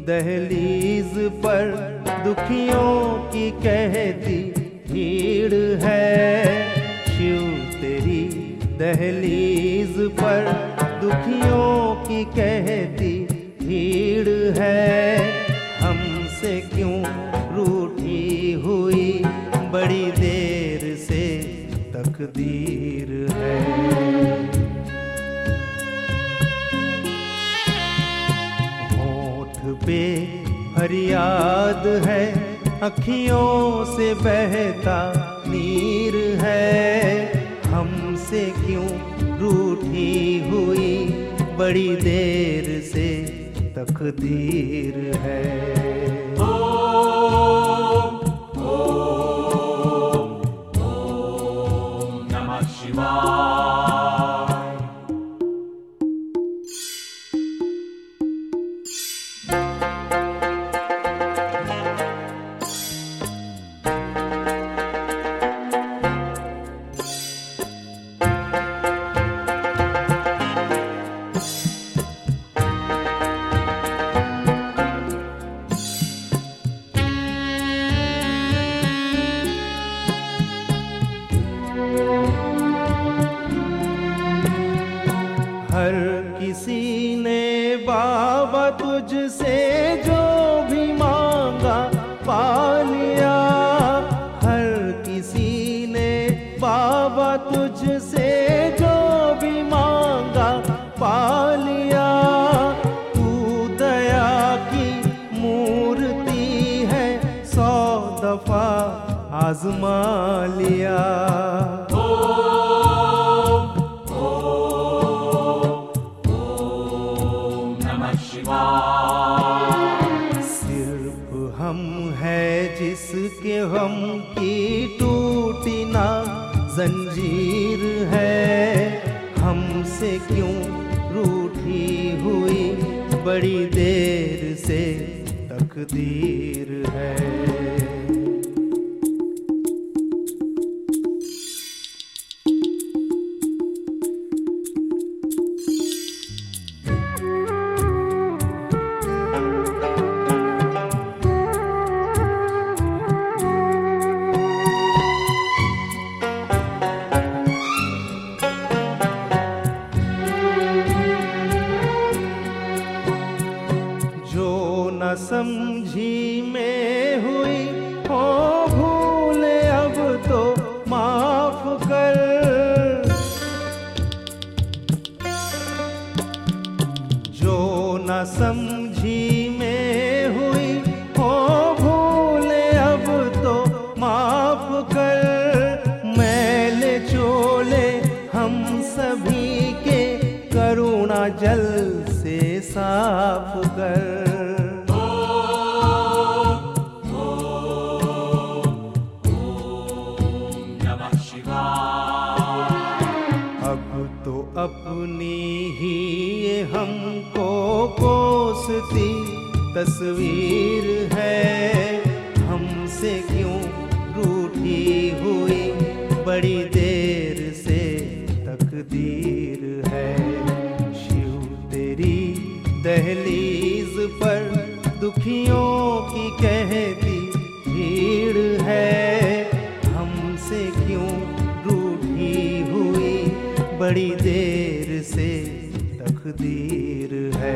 दहलीज पर दुखियों की कहती भीड़ है। शिव तेरी दहलीज पर दुखियों की कहती भीड़ है। हमसे क्यों रूठी हुई बड़ी देर से तकदीर है। होठ पे फरियाद है, अखियों से बहता नीर है। हमसे क्यों रूठी हुई बड़ी देर से तकदीर है। ओम ओम ओम नमः शिवाय। हर किसी ने बाबा तुझसे जो भी मांगा पा लिया। हर किसी ने बाबा तुझसे जो भी मांगा पा लिया। तू दया की मूर्ति है, 100 दफा आजमा लिया। सिर्फ हम है जिसके हम की टूटी ना जंजीर है। हमसे क्यों रूठी हुई बड़ी देर से तकदीर है। जो न समझी में हुई हो भूले अब तो माफ कर। जो न समझी में हुई हो भूले अब तो माफ कर। मैले चोले हम सभी के करुणा जल से साफ कर। अब तो अपनी ही ये हमको कोसती तस्वीर है। हमसे क्यों रूठी हुई बड़ी देर से तकदीर है। शिव तेरी दहलीज पर दुखियों की कहती भीड़ है। हमसे क्यों रूठी हुई बड़ी देर से तकदीर है।